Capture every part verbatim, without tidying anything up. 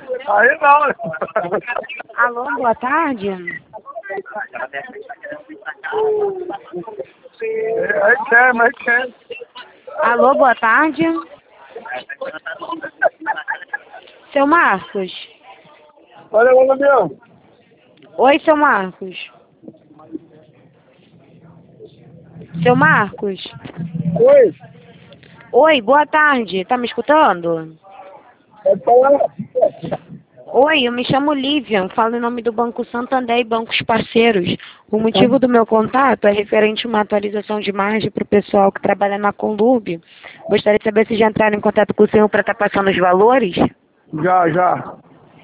Aí não. Alô, boa tarde. Aí quer, mas quer. Alô, boa tarde. Seu Marcos. Olha, ô, Gabriel. Oi, seu Marcos. Seu Marcos. Oi. Oi, boa tarde. Tá me escutando? Pode falar. Oi, eu me chamo Lívia, falo em nome do Banco Santander e bancos parceiros. O motivo do meu contato é referente a uma atualização de margem para o pessoal que trabalha na Conlub. Gostaria de saber se já entraram em contato com o senhor para estar passando os valores? Já, já.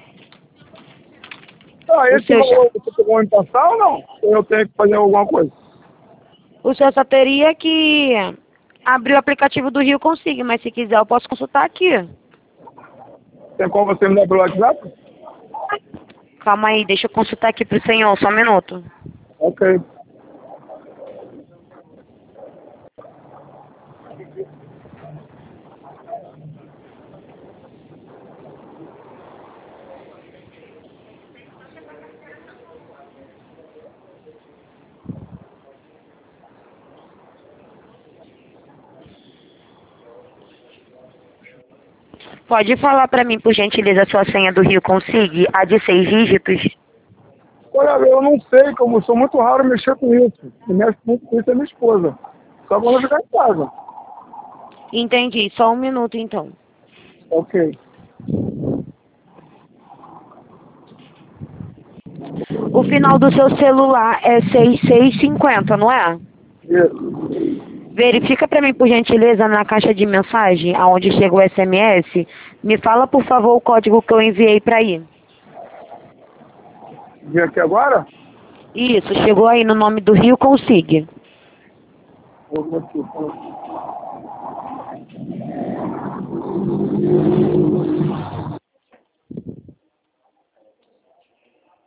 Ah, O esse senhor, já- valor você pegou em passar ou não? Ou eu tenho que fazer alguma coisa? o senhor só teria que abrir o aplicativo do Rio Consigo, mas se quiser eu posso consultar aqui. Tem como você me dar pelo WhatsApp? Calma aí, deixa eu consultar aqui para o senhor, só um minuto. Ok. Pode falar para mim, por gentileza, a sua senha do Rio Consigo, a de seis dígitos? Olha, eu não sei, como eu sou muito raro mexer com isso. Quem mexe muito com isso é minha esposa. Só quando eu ficar em casa. Entendi, só um minuto então. Ok. O final do seu celular é seis seis cinco zero, não é? Isso. Verifica para mim, por gentileza, na caixa de mensagem, aonde chega o S M S. Me fala, por favor, o código que eu enviei para aí. Vim aqui agora? Isso, chegou aí no nome do Rio Consigo. Vou aqui.